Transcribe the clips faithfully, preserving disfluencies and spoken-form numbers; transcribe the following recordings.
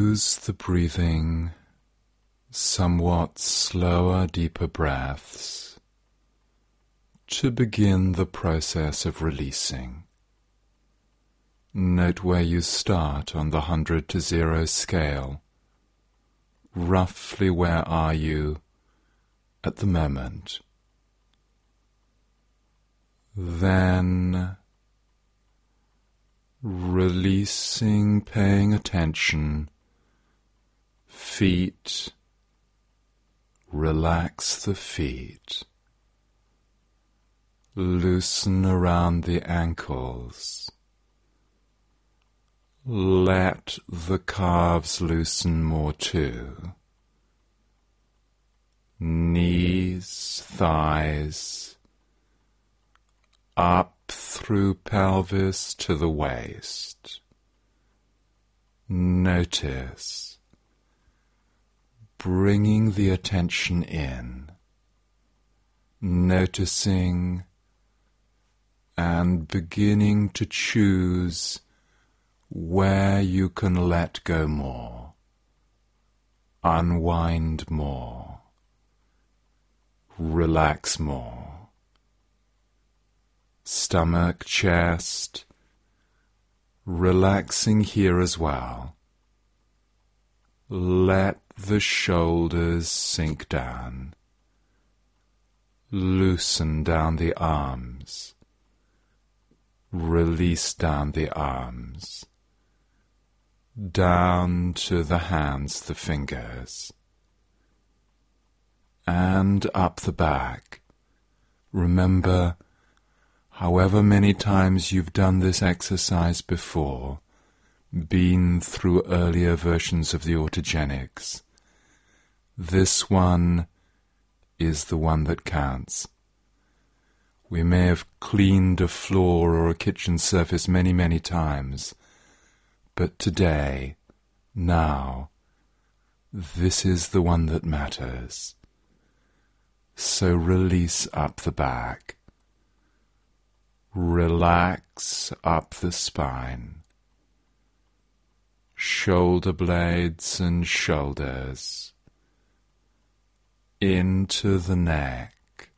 Use the breathing, somewhat slower, deeper breaths to begin the process of releasing. Note where you start on the hundred to zero scale. Roughly where are you at the moment? Then releasing, paying attention, feet, relax the feet, loosen around the ankles, let the calves loosen more too, knees, thighs, up through pelvis to the waist. Notice, bringing the attention in, noticing and beginning to choose where you can let go more, unwind more, relax more. Stomach, chest, relaxing here as well. Let the shoulders sink down. Loosen down the arms. Release down the arms. Down to the hands, the fingers. And up the back. Remember, however many times you've done this exercise before, been through earlier versions of the autogenics, this one is the one that counts. We may have cleaned a floor or a kitchen surface many, many times, but today, now, this is the one that matters. So release up the back. Relax up the spine, shoulder blades and shoulders, into the neck.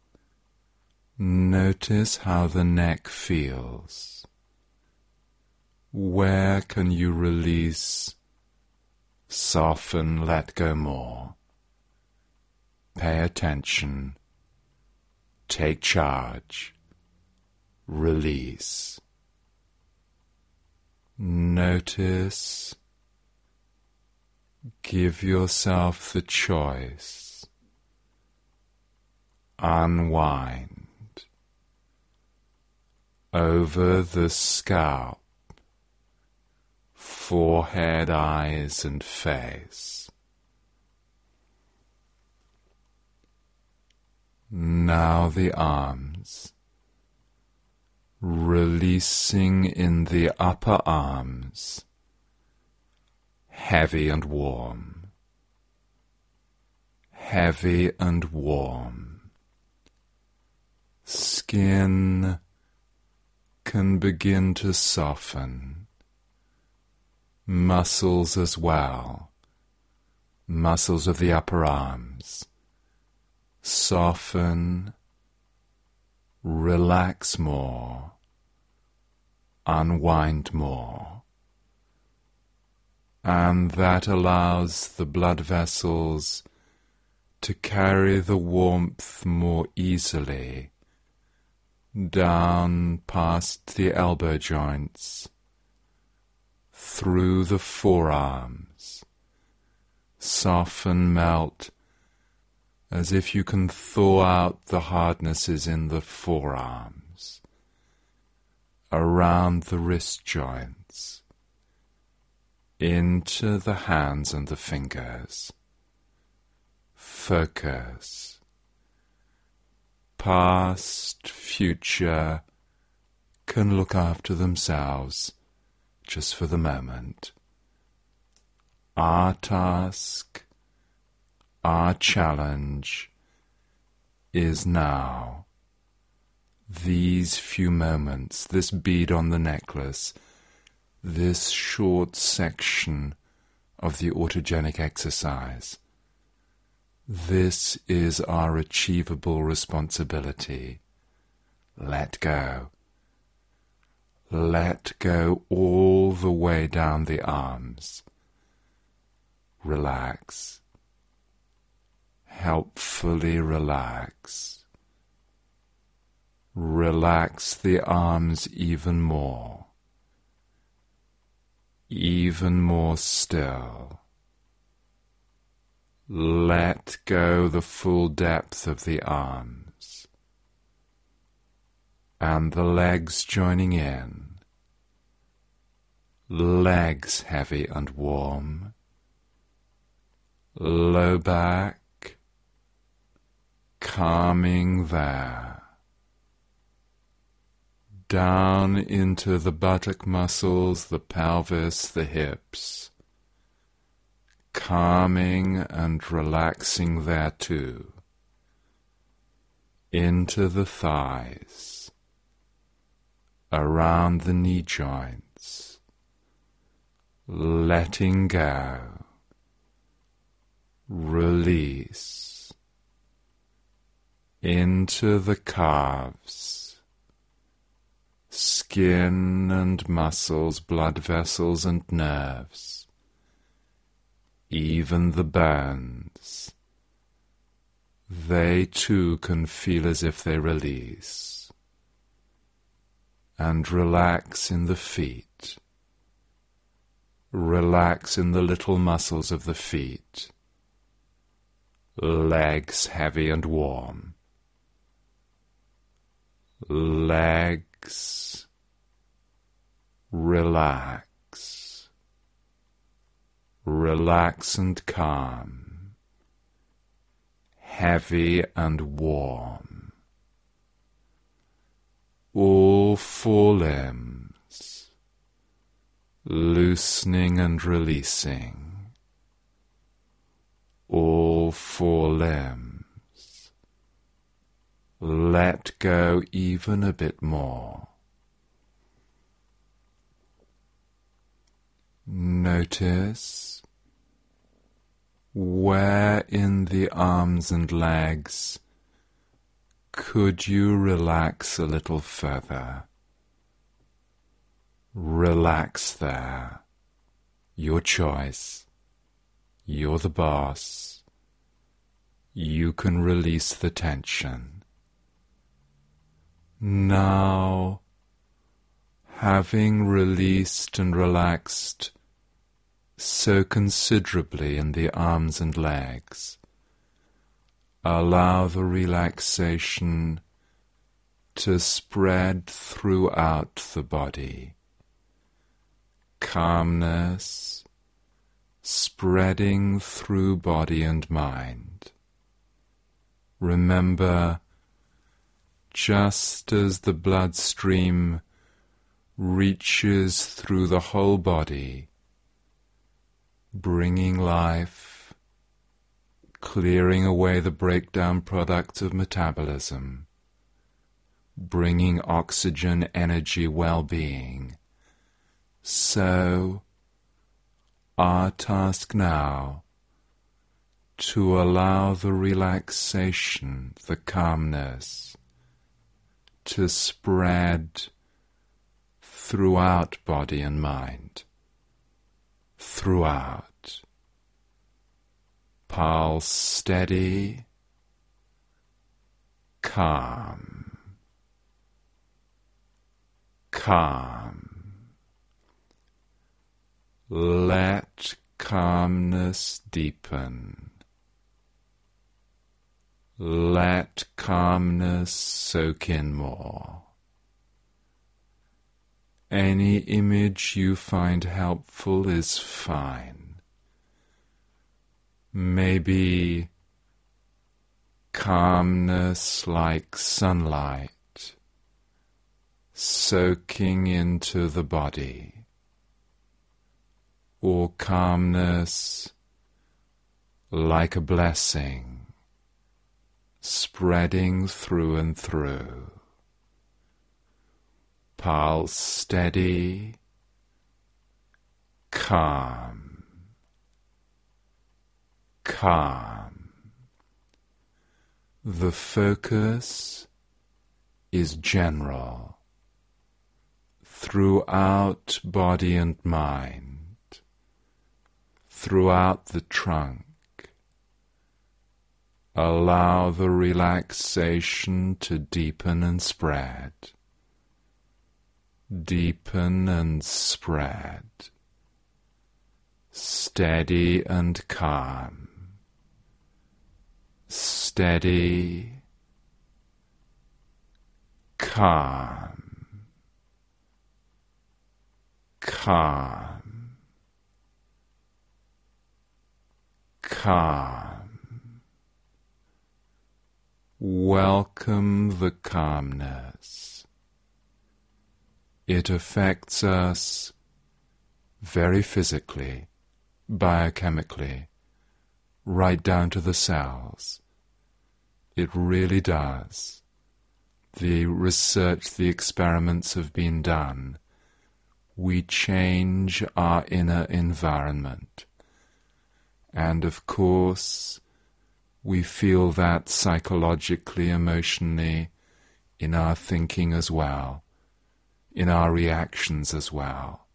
Notice how the neck feels. Where can you release, soften, let go more? Pay attention, take charge. Release. Notice. Give yourself the choice. Unwind. Over the scalp, forehead, eyes, and face. Now the arms. Releasing in the upper arms, heavy and warm, heavy and warm. Skin can begin to soften, muscles as well, muscles of the upper arms, soften, relax more, unwind more, and that allows the blood vessels to carry the warmth more easily down past the elbow joints, through the forearms, soften, melt, as if you can thaw out the hardnesses in the forearms, around the wrist joints, into the hands and the fingers. Focus. Past, future can look after themselves just for the moment. Our task, our challenge is now. These few moments, this bead on the necklace, this short section of the autogenic exercise. This is our achievable responsibility. Let go. Let go all the way down the arms. Relax. Helpfully relax. Relax the arms even more. Even more still. Let go the full depth of the arms. And the legs joining in. Legs heavy and warm. Low back. Calming there. Down into the buttock muscles, the pelvis, the hips. Calming and relaxing there too. Into the thighs. Around the knee joints. Letting go. Release. Into the calves. Skin and muscles, blood vessels and nerves. Even the bones. They too can feel as if they release. And relax in the feet. Relax in the little muscles of the feet. Legs heavy and warm. Legs. Relax. Relax and calm. Heavy and warm. All four limbs. Loosening and releasing. All four limbs. Let go even a bit more. Notice where in the arms and legs could you relax a little further. Relax there. Your choice. You're the boss. You can release the tension. Now, having released and relaxed so considerably in the arms and legs, allow the relaxation to spread throughout the body. Calmness spreading through body and mind. Remember, just as the bloodstream reaches through the whole body, bringing life, clearing away the breakdown products of metabolism, bringing oxygen, energy, well-being, so our task now to allow the relaxation, the calmness, to spread throughout body and mind, throughout. Pulse steady, calm, calm. Let calmness deepen. Let calmness soak in more. Any image you find helpful is fine. Maybe calmness like sunlight soaking into the body, or calmness like a blessing spreading through and through. Pulse steady, calm. calm. The focus is general, throughout body and mind, throughout the trunk. Allow the relaxation to deepen and spread, deepen and spread, steady and calm, steady, calm, calm, calm. Welcome the calmness. It affects us very physically, biochemically, right down to the cells. It really does. The research, the experiments have been done. We change our inner environment. And of course, we feel that psychologically, emotionally, in our thinking as well, in our reactions as well.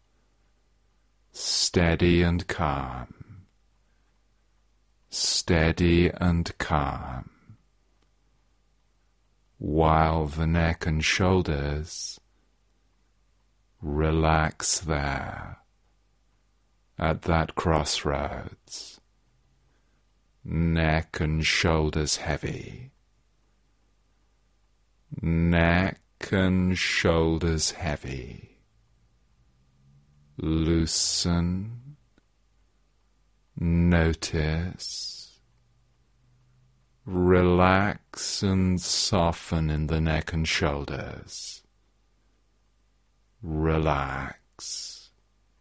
Steady and calm. Steady and calm. While the neck and shoulders relax there, at that crossroads. Neck and shoulders heavy. Neck and shoulders heavy. Loosen. Notice. Relax and soften in the neck and shoulders. Relax.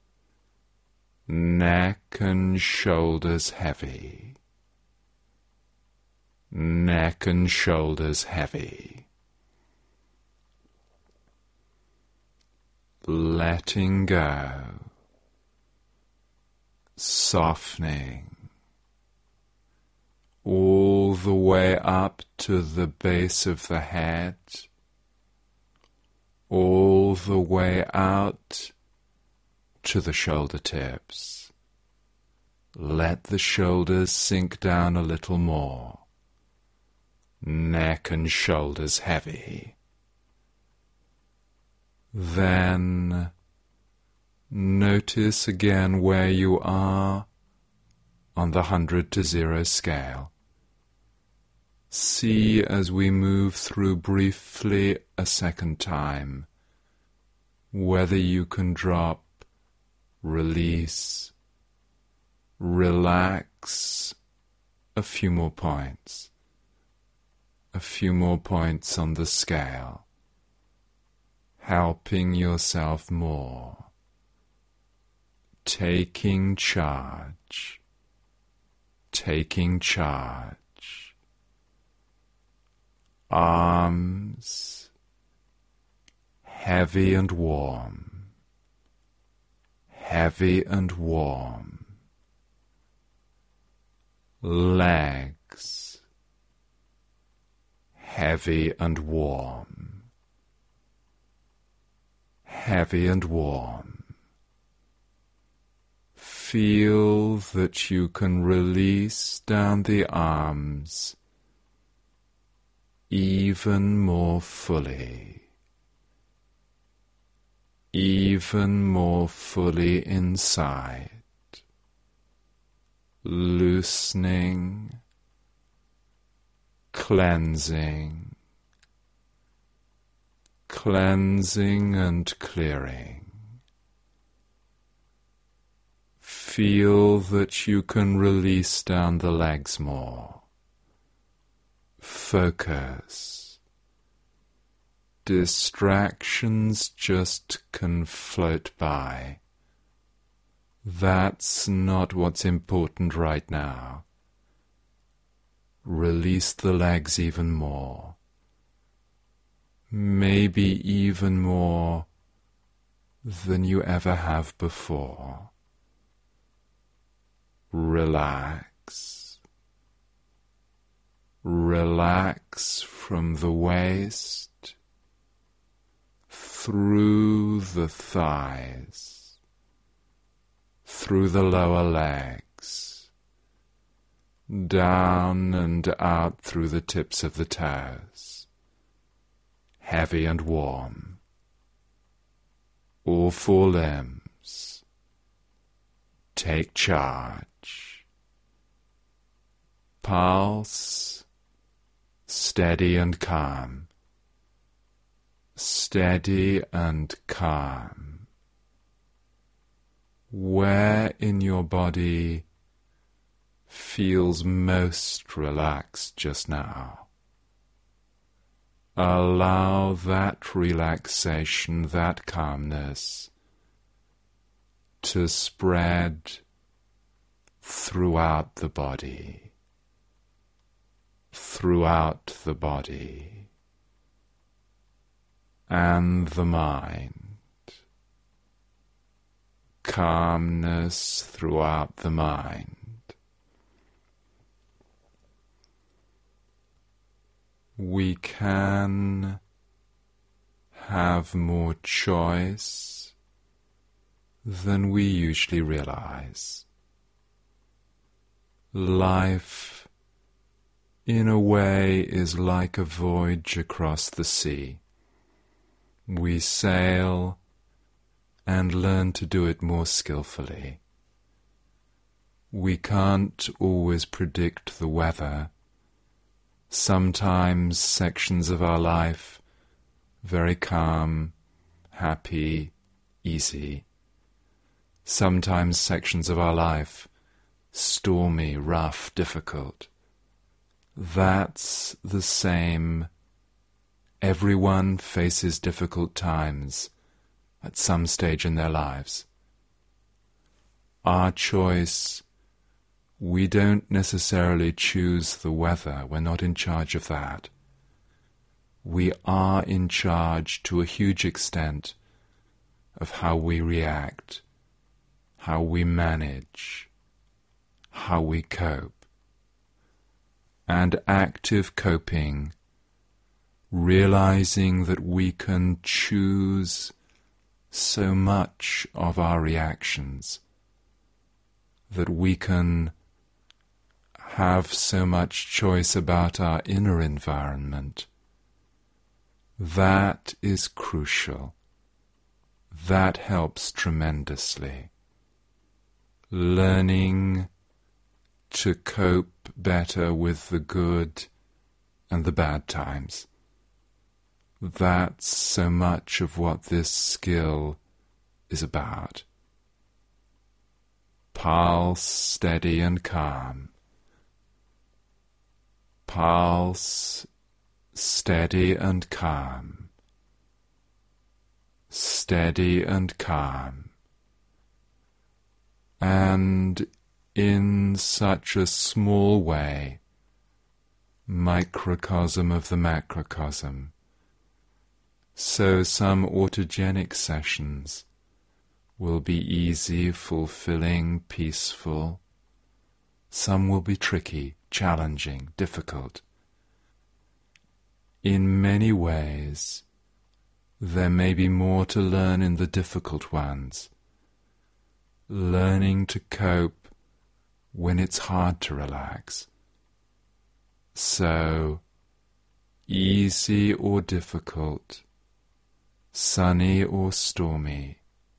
Neck and shoulders heavy. Neck and shoulders heavy. Letting go. Softening. All the way up to the base of the head. All the way out to the shoulder tips. Let the shoulders sink down a little more. Neck and shoulders heavy. Then notice again where you are on the hundred to zero scale. See as we move through briefly a second time whether you can drop, release, relax a few more points. A few more points on the scale, helping yourself more, taking charge, taking charge. Arms, heavy and warm, heavy and warm. Legs, heavy and warm, heavy and warm. Feel that you can release down the arms even more fully, even more fully inside, loosening, cleansing, cleansing and clearing. Feel that you can release down the legs more. Focus. Distractions just can float by. That's not what's important right now. Release the legs even more. Maybe even more than you ever have before. Relax. Relax from the waist, through the thighs, through the lower legs, down and out through the tips of the toes, heavy and warm. All four limbs take charge. Pulse steady and calm, steady and calm. Where in your body feels most relaxed just now? Allow that relaxation, that calmness, to spread throughout the body, throughout the body, and the mind. Calmness throughout the mind. We can have more choice than we usually realize. Life, in a way, is like a voyage across the sea. We sail and learn to do it more skillfully. We can't always predict the weather. Sometimes sections of our life, very calm, happy, easy. Sometimes sections of our life, stormy, rough, difficult. That's the same. Everyone faces difficult times at some stage in their lives. Our choice, we don't necessarily choose the weather. We're not in charge of that. We are in charge to a huge extent of how we react, how we manage, how we cope. And active coping, realizing that we can choose so much of our reactions, that we can have so much choice about our inner environment. That is crucial. That helps tremendously. Learning to cope better with the good and the bad times. That's so much of what this skill is about. Pulse steady and calm. Pulse steady and calm. Steady and calm. And in such a small way, microcosm of the macrocosm. So some autogenic sessions will be easy, fulfilling, peaceful. Some will be tricky, challenging, difficult. In many ways, there may be more to learn in the difficult ones. Learning to cope when it's hard to relax. So, easy or difficult, sunny or stormy,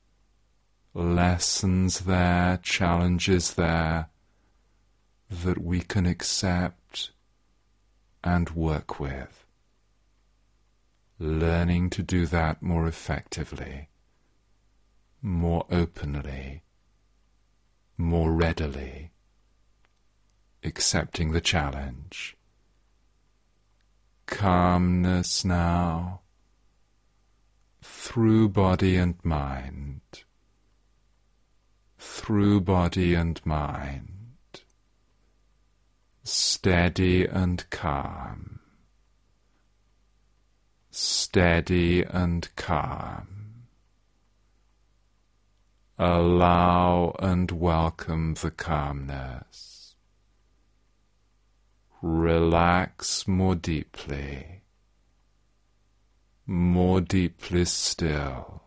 lessons there, challenges there, that we can accept and work with. Learning to do that more effectively, more openly, more readily, accepting the challenge. Calmness now, through body and mind, through body and mind, steady and calm, steady and calm. Allow and welcome the calmness. relax more deeply, more deeply still.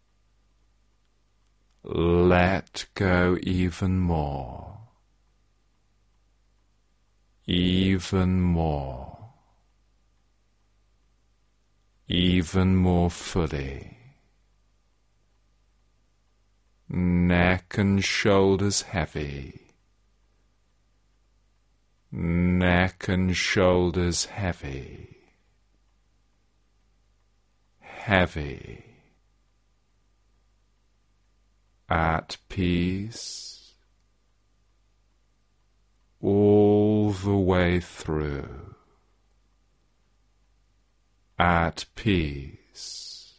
Let go even more, even more, even more fully. Neck and shoulders heavy, neck and shoulders heavy, heavy, at peace all the way through, at peace.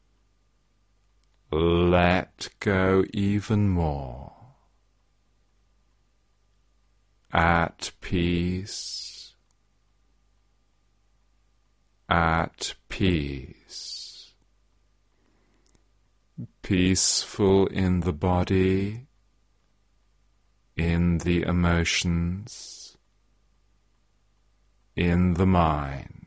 Let go even more, at peace, at peace, peaceful in the body, in the emotions, in the mind,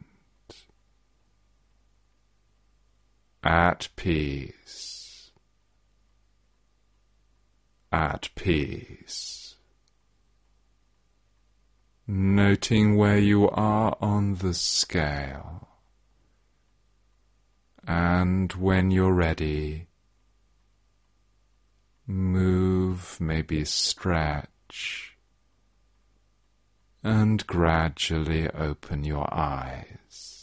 at peace, at peace. Noting where you are on the scale, and when you're ready, move, maybe stretch, and gradually open your eyes.